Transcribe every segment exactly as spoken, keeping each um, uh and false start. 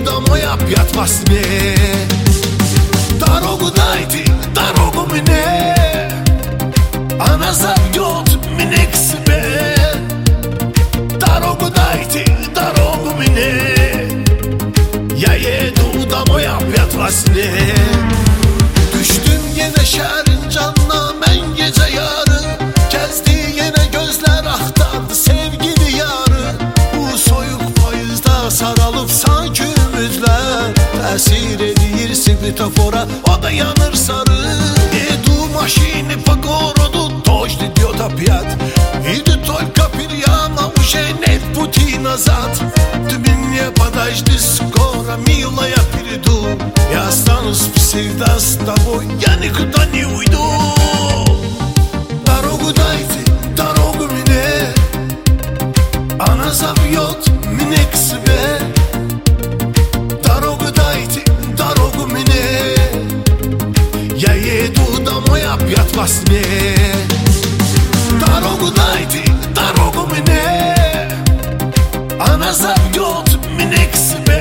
домой опять во сне. Дорогу дайте, дорогу мне, она зовет меня к себе. Дорогу дайте, дорогу мне, я еду домой опять во sne. Düştüm yine şehrin canına ben gece yarı, gezdi yine gözler aktardı sevgili yarı. Bu soyuk payızda saralıp sanki ümidler, tesir edir svetofora, o da yanır sarı. Еду машины по городу, дождь идет опять, и ты только перьяна, уже нет пути назад. Ты меня подожди скоро, милая, приду, я останусь всегда с тобой, я никуда не уйду. Дорогу дайте, дорогу мне, она зовет меня к себе. Дорогу дайте, дорогу мне, я еду домой опять во сне. Дорогу дайте, дорогу мне, она зовет меня к себе.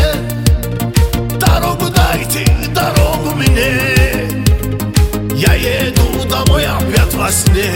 Дорогу дайте, дорогу мне, я еду домой опять во сне.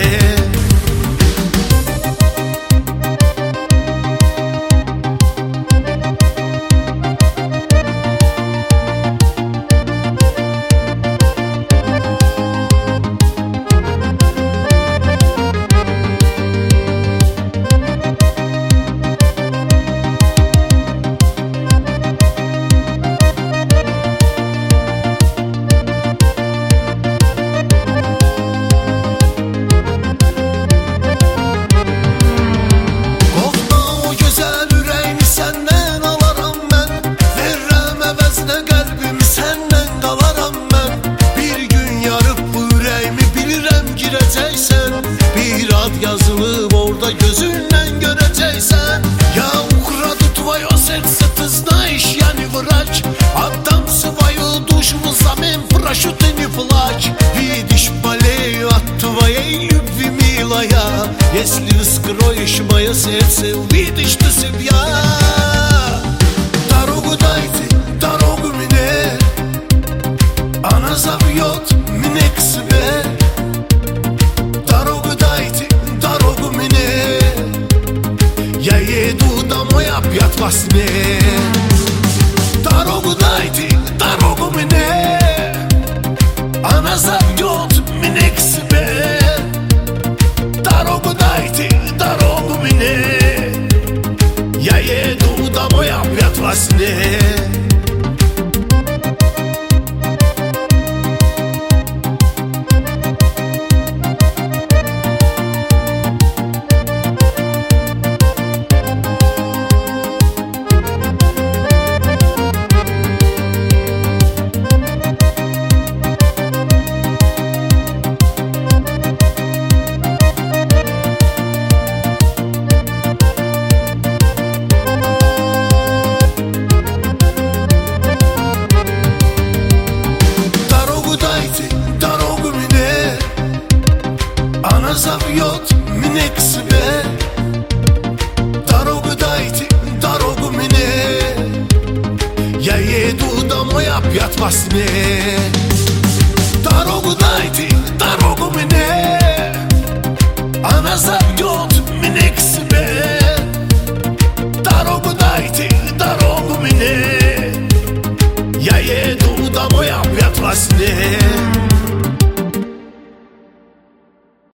Yazılıb orada gözündən görəcəksən. Я украду твое сердце, ты знаешь, я не врач, отдам свою душу взамен, прошу, ты не плачь. Видишь, болею от твоей любви, милая, если вскроешь мое сердце, увидишь ты себя. Дорогу дайте, дорогу мне, она зовет меня к себе. Дорогу дайте, дорогу мне, я еду домой опять во сне. Дорогу дайте, дорогу мне, она зовет меня к себе. Дорогу дайте, дорогу мне, я еду домой опять во сне. Она зовет меня к себе. Дорогу дайте, дорогу мне, я еду домой опять во сне.